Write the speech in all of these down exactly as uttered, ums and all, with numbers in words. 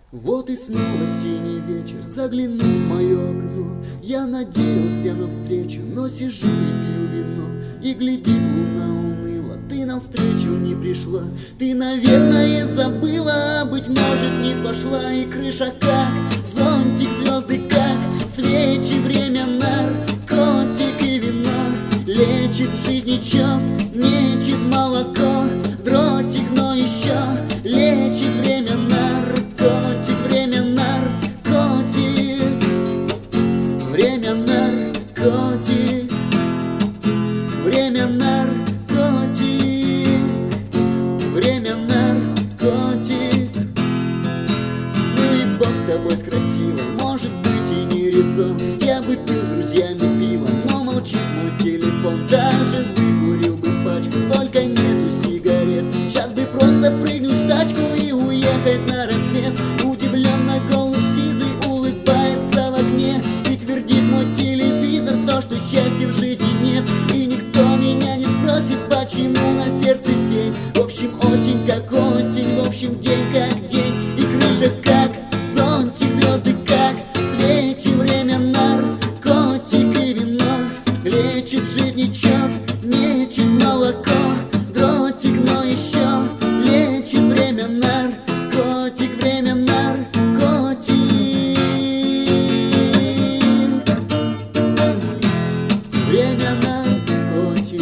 Вот и снова синий вечер заглянул в мое окно. Я надеялся на встречу, но сижу и пью вино. И глядит луна уныло, ты навстречу не пришла. Ты, наверное, забыла, а быть может не пошла. И крыша как зонтик, звезды как свечи, время наркотик и вино. Лечит в жизни чет, нечет молоко, дротик, но еще лечит время наркотик, время наркотик, время наркотик, время наркотик, время наркотик. Ну и бог с тобой, с красивой, может быть и не резон. Я бы пил с друзьями пиво, но молчит мой телефон. Даже выкурил бы пачку, только нету сигарет. Сейчас бы просто прыгнуть в тачку и уехать на рассвет. Удивленно голубь сизый улыбается в окне, и твердит мой телевизор то, что счастья в жизни нет. И никто меня не спросит, почему на сердце тень. В общем, осень как осень, в общем, день как день. И крыша как зонтик, звезды как свечи, время наркотик и вино. Лечит в жизни чет, нечет молоко, дротик, но еще лечит время наркотик, время наркотик, время наркотик.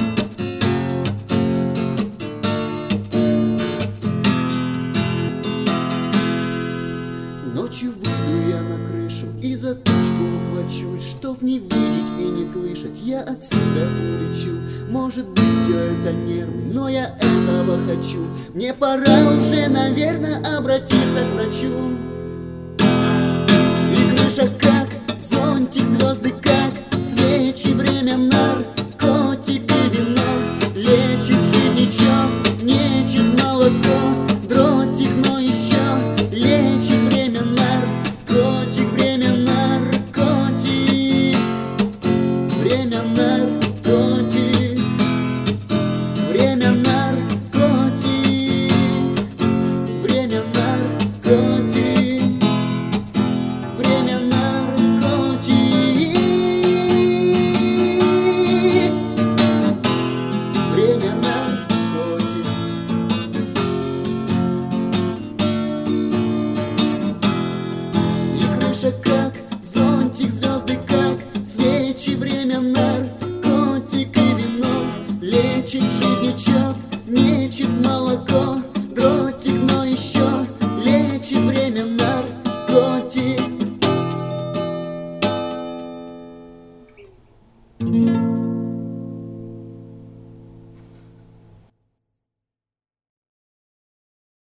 Ночью выйду я на крышу и за тучку ухвачусь, чтоб не видеть и не слышать, я отсюда улечу. Может быть, все это нервы, но я этого хочу. Мне пора уже, наверное, обратиться к врачу. И крыша как зонтик, звезды как свечи, время наркотик и вино. Лечит в жизни чет, нечет молоко, дротик, но еще лечит время наркотик, время наркотик, время наркотик, время наркотик, время наркотик, время наркотик, время наркотик. И крыша как зонтик, звезды как свечи, время наркотик и вино. Лечит в жизни чет, нечет молоко, дротик, но еще лечит время наркотик.